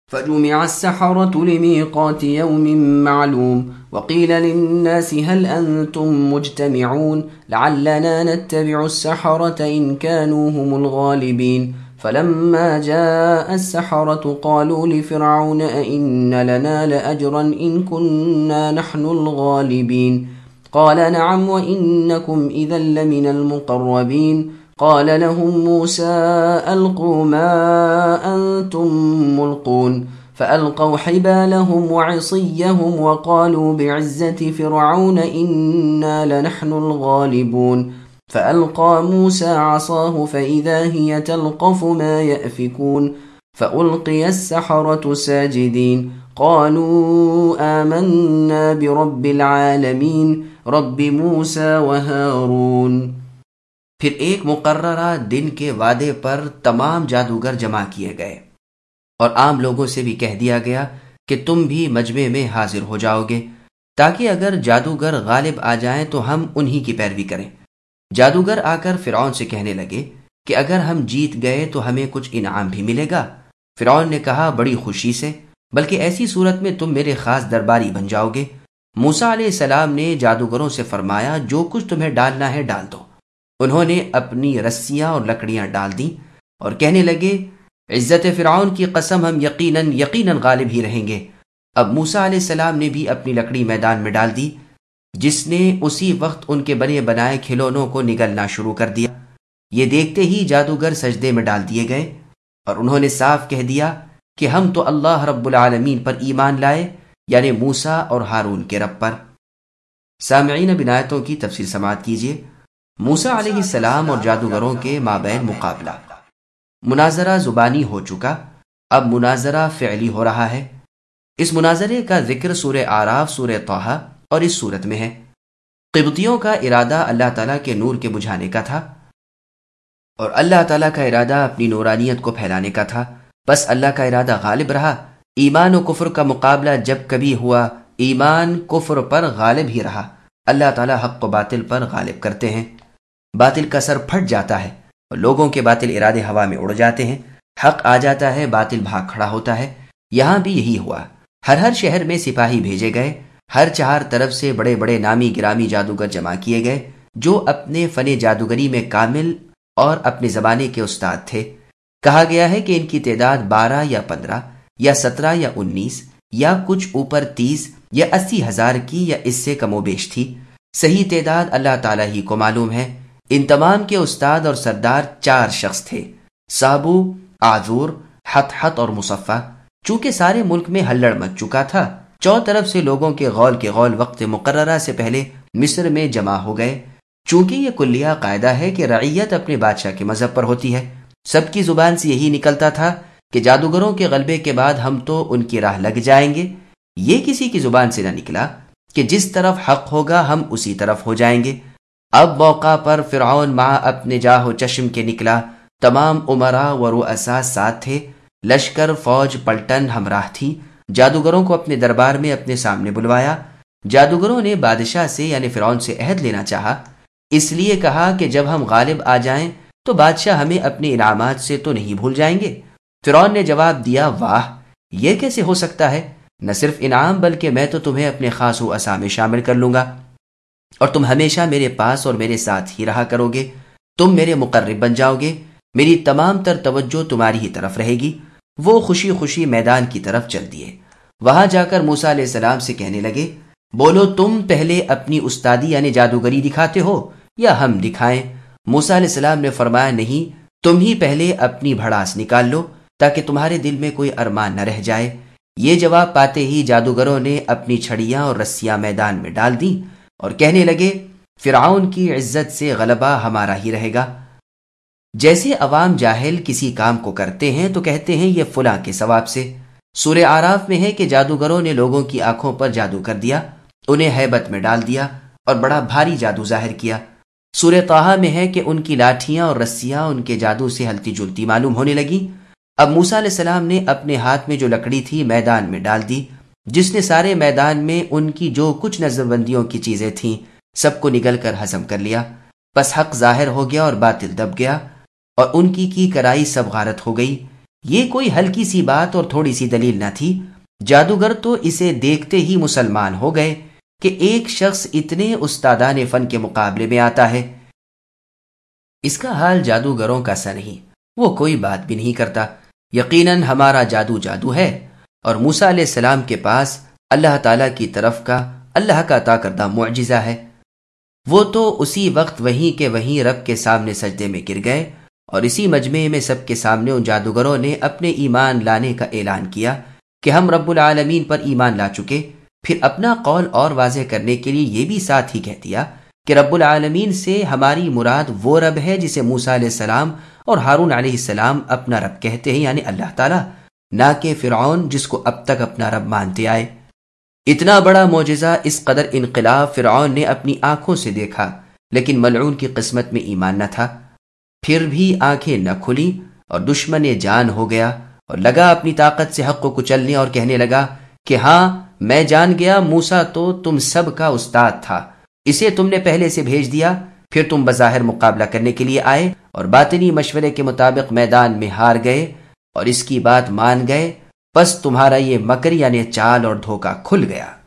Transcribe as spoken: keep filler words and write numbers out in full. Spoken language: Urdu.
فجمع السحرة لميقات يوم معلوم وقيل للناس هل أنتم مجتمعون لعلنا نتبع السحرة إن كانوا هم الغالبين فلما جاء السحرة قالوا لفرعون أئن لنا لأجرا إن كنا نحن الغالبين قال نعم وإنكم إذا لمن المقربين قال لهم موسى ألقوا ما أنتم ملقون فألقوا حبالهم وعصيهم وقالوا بعزة فرعون إنا لنحن الغالبون فألقى موسى عصاه فإذا هي تلقف ما يأفكون فألقي السحرة ساجدين قالوا آمنا برب العالمين رب موسى وهارون۔ پھر ایک مقررہ دن کے وعدے پر تمام جادوگر جمع کیے گئے اور عام لوگوں سے بھی کہہ دیا گیا کہ تم بھی مجمع میں حاضر ہو جاؤ گے تاکہ اگر جادوگر غالب آ جائیں تو ہم انہی کی پیروی کریں۔ جادوگر آ کر فرعون سے کہنے لگے کہ اگر ہم جیت گئے تو ہمیں کچھ انعام بھی ملے گا۔ فرعون نے کہا بڑی خوشی سے، بلکہ ایسی صورت میں تم میرے خاص درباری بن جاؤ گے۔ موسیٰ علیہ السلام نے جادوگروں سے فرمایا جو کچھ تمہیں ڈالنا ہے ڈال دو۔ انہوں نے اپنی رسیاں اور لکڑیاں ڈال دیں اور کہنے لگے عزت فرعون کی قسم ہم یقیناً یقیناً غالب ہی رہیں گے۔ اب موسیٰ علیہ السلام نے بھی اپنی لکڑی میدان میں ڈال دی جس نے اسی وقت ان کے بنے بنائے کھلونوں کو نگلنا شروع کر دیا۔ یہ دیکھتے ہی جادوگر سجدے میں ڈال دیے گئے اور انہوں نے صاف کہہ دیا کہ ہم تو اللہ رب العالمین پر ایمان لائے، یعنی موسیٰ اور ہارون کے رب پر۔ سامعین اب آیتوں کی تفسیر سماعت کیجیے۔ موسیٰ علیہ السلام اور جادوگروں کے مابین مقابلہ۔ مناظرہ زبانی ہو چکا، اب مناظرہ فعلی ہو رہا ہے۔ اس مناظرے کا ذکر سورہ اعراف، سورہ طٰہٰ اور اس صورت میں ہے۔ قبطیوں کا ارادہ اللہ تعالیٰ کے نور کے بجھانے کا تھا اور اللہ تعالیٰ کا ارادہ اپنی نورانیت کو پھیلانے کا تھا، بس اللہ کا ارادہ غالب رہا۔ ایمان و کفر کا مقابلہ جب کبھی ہوا، ایمان کفر پر غالب ہی رہا۔ اللہ تعالیٰ حق و باطل پر غالب کرتے ہیں، باطل کا سر پھٹ جاتا ہے اور لوگوں کے باطل ارادے ہوا میں اڑ جاتے ہیں، حق آ جاتا ہے، باطل بھاگ کھڑا ہوتا ہے۔ یہاں بھی یہی ہوا، ہر ہر شہر میں سپاہی بھیجے گئے، ہر چہار طرف سے بڑے بڑے نامی گرامی جادوگر جمع کیے گئے جو اپنے فن جادوگری میں کامل اور اپنے زمانے کے استاد تھے۔ کہا گیا ہے کہ ان کی تعداد بارہ یا پندرہ یا سترہ یا انیس یا کچھ اوپر تیس یا اسی ہزار کی یا اس سے کم و بیش تھی۔ صحیح تعداد اللہ تعالیٰ ہی کو معلوم ہے۔ ان تمام کے استاد اور سردار چار شخص تھے، سابو، آذور، حت حت اور مصفہ۔ چونکہ سارے ملک میں ہلڑ مچ چکا تھا، چو طرف سے لوگوں کے غول کے غول وقت مقررہ سے پہلے مصر میں جمع ہو گئے۔ چونکہ یہ کلیہ قاعدہ ہے کہ رعیت اپنے بادشاہ کے مذہب پر ہوتی ہے، سب کی زبان سے یہی نکلتا تھا کہ جادوگروں کے غلبے کے بعد ہم تو ان کی راہ لگ جائیں گے۔ یہ کسی کی زبان سے نہ نکلا کہ جس طرف حق ہوگا ہم اسی طرف ہو جائیں گے۔ اب موقع پر فرعون مع اپنے جاہ و چشم کے نکلا، تمام امراء و رؤساء ساتھ تھے، لشکر فوج پلٹن ہمراہ تھی۔ جادوگروں کو اپنے دربار میں اپنے سامنے بلوایا۔ جادوگروں نے بادشاہ سے یعنی فرعون سے عہد لینا چاہا، اس لیے کہا کہ جب ہم غالب آ جائیں تو بادشاہ ہمیں اپنے انعامات سے تو نہیں بھول جائیں گے۔ فرعون نے جواب دیا واہ، یہ کیسے ہو سکتا ہے؟ نہ صرف انعام بلکہ میں تو تمہیں اپنے خاص و اسا میں شامل کر لوں گا اور تم ہمیشہ میرے پاس اور میرے ساتھ ہی رہا کرو گے۔ تم میرے مقرب بن جاؤ گے، میری تمام تر توجہ تمہاری ہی طرف رہے گی۔ وہ خوشی خوشی میدان کی طرف چل دیے۔ وہاں جا کر موسیٰ علیہ السلام سے کہنے لگے بولو تم پہلے اپنی استادی یعنی جادوگری دکھاتے ہو یا ہم دکھائیں؟ موسیٰ علیہ السلام نے فرمایا نہیں، تم ہی پہلے اپنی بھڑاس نکال لو تاکہ تمہارے دل میں کوئی ارمان نہ رہ جائے۔ یہ جواب پاتے ہی جادوگروں نے اپنی چھڑیاں اور رسیاں میدان میں ڈال دیں اور کہنے لگے فرعون کی عزت سے غلبہ ہمارا ہی رہے گا۔ جیسے عوام جاہل کسی کام کو کرتے ہیں تو کہتے ہیں یہ فلاں کے ثواب سے۔ سورہ اعراف میں ہے کہ جادوگروں نے لوگوں کی آنکھوں پر جادو کر دیا، انہیں ہیبت میں ڈال دیا اور بڑا بھاری جادو ظاہر کیا۔ سورہ طٰہٰ میں ہے کہ ان کی لاٹھیاں اور رسیاں ان کے جادو سے ہلتی جلتی معلوم ہونے لگی۔ اب موسیٰ علیہ السلام نے اپنے ہاتھ میں جو لکڑی تھی میدان میں ڈال دی، جس نے سارے میدان میں ان کی جو کچھ نظر بندیوں کی چیزیں تھیں سب کو نگل کر ہضم کر لیا۔ بس حق ظاہر ہو گیا اور باطل دب گیا اور ان کی کی کرائی سب غارت ہو گئی۔ یہ کوئی ہلکی سی بات اور تھوڑی سی دلیل نہ تھی، جادوگر تو اسے دیکھتے ہی مسلمان ہو گئے کہ ایک شخص اتنے استادان فن کے مقابلے میں آتا ہے۔ اس کا حال جادوگروں کا سا نہیں، وہ کوئی بات بھی نہیں کرتا۔ یقیناً ہمارا جادو جادو ہے، اور موسیٰ علیہ السلام کے پاس اللہ تعالیٰ کی طرف کا اللہ کا عطا کردہ معجزہ ہے۔ وہ تو اسی وقت وہیں کے وہیں رب کے سامنے سجدے میں گر گئے، اور اسی مجمع میں سب کے سامنے ان جادوگروں نے اپنے ایمان لانے کا اعلان کیا کہ ہم رب العالمین پر ایمان لا چکے۔ پھر اپنا قول اور واضح کرنے کے لیے یہ بھی ساتھ ہی کہہ دیا کہ رب العالمین سے ہماری مراد وہ رب ہے جسے موسیٰ علیہ السلام اور ہارون علیہ السلام اپنا رب کہتے ہیں، یعنی اللہ تعالیٰ، نہ کہ فرعون جس کو اب تک اپنا رب مانتے آئے۔ اتنا بڑا معجزہ، اس قدر انقلاب فرعون نے اپنی آنکھوں سے دیکھا، لیکن ملعون کی قسمت میں ایمان نہ تھا۔ پھر بھی آنکھیں نہ کھلی اور دشمن جان ہو گیا، اور لگا اپنی طاقت سے حق کو کچلنے، اور کہنے لگا کہ ہاں میں جان گیا موسیٰ تو تم سب کا استاد تھا، اسے تم نے پہلے سے بھیج دیا، پھر تم بظاہر مقابلہ کرنے کے لیے آئے اور باطنی مشورے کے مطابق میدان میں ہار گئے اور اس کی بات مان گئے، پس تمہارا یہ مکر یعنی چال اور دھوکہ کھل گیا۔